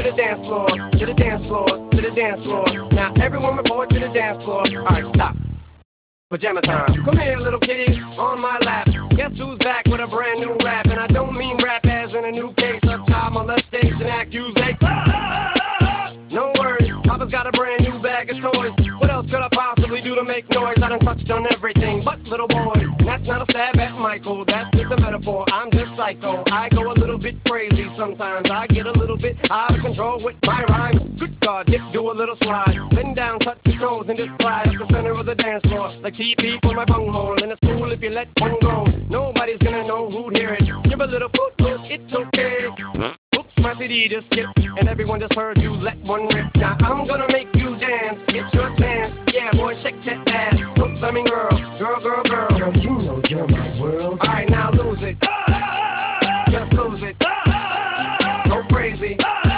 the dance floor, to the dance floor, to the dance floor. Now everyone report to the dance floor. Alright, stop. Pajama time. Come here, little kitty, on my lap. Guess who's back with a brand new rap? And I don't mean rap as in a new case of child molestation accusation. No worries, Papa's got a brand new bag of toys. What else could I possibly do to make noise? I done touched on everything but little boys. And that's not a stab at Michael, that's just a metaphor. I'm just psycho, I go a little bit crazy sometimes. I get a little bit out of control with my rhymes. Good God, dip, do a little slide. Bend down, touch your toes, and just slide up the center of the dance floor. Like TP for my bunghole, and it's cool if you let one go. Nobody's gonna know who'd hear it. Give a little foot, it's okay. Oops, my CD just skipped, and everyone just heard you let one rip. Now I'm gonna make you dance, it's your chance. Yeah, boy, shake that ass. Oops, I mean girl, girl, girl, girl. Girl, you know you're my world. Alright, now lose it. Just lose it. Go crazy.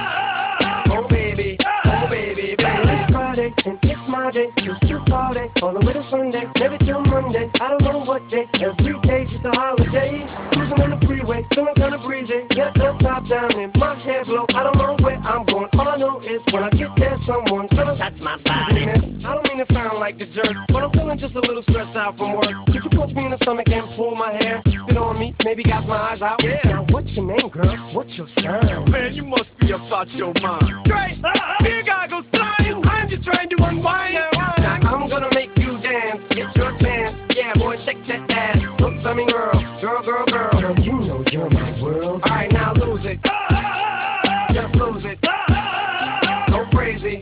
Oh baby, oh baby, baby. It's Friday, and it's my day. Just to party, all the way to Sunday. Maybe till Monday, I don't know what day. Every day's just a holiday. Cruising on the freeway, feeling kinda breezy. Got the top down and my hair blow. I don't know where I'm going. All I know is when I get there, someone's gonna touch my body. I don't mean to sound like a jerk, but I'm feeling just a little stressed out from work. Could you punch me in the stomach and pull my hair? Spit on me, maybe got my eyes out. Yeah. Now what's your name, girl? What's your sign? Man, you must be about your mind. Great, here goggles flying. I'm just trying to unwind. Now I'm gonna make you dance. It's your chance. Yeah, boy, shake that ass. Oops, I mean girl, girl, girl, girl. Girl, you know you're my world. Alright, now lose it. Just lose it. Go crazy.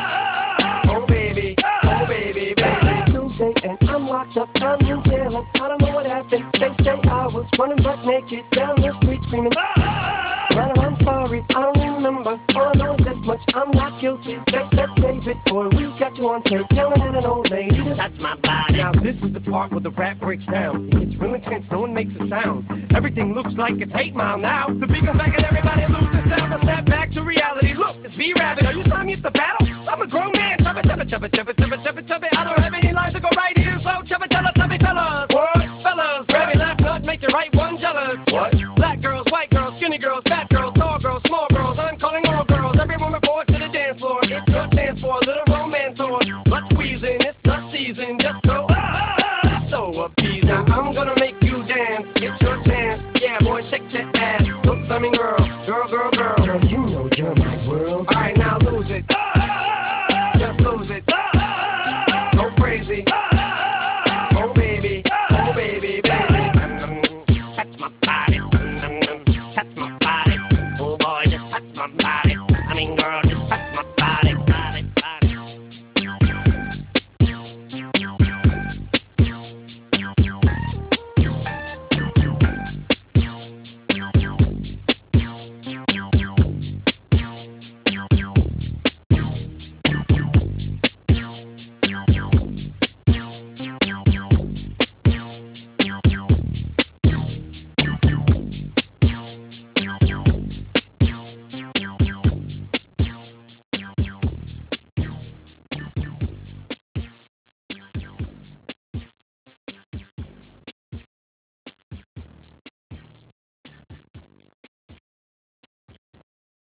Oh baby, oh baby, baby. Tuesday and I'm locked up, I'm in jail. I don't know what happened. They say I was running butt naked down the street screaming. But I'm sorry, I don't remember. All I know is this much, I'm not guilty. They said, David, boy, we got you on tape, yelling at an old lady to touch my body. Now this is the part where the rap breaks down. It gets real intense, no one makes a sound. Everything looks like it's 8 Mile now. The beat goes back and everybody loses sound. I snap back to reality. Look, it's B-Rabbit. Are you telling me it's the battle? I'm a grown man. Chubba, chubba, chubba, chubba, chubba, chubba, chubba. I don't have any lines to go right here, so chubba, chubba, chubby fellas. What? Fellas, grab your left nut, make your right one jealous. What? Black girls, white girls, skinny girls, fat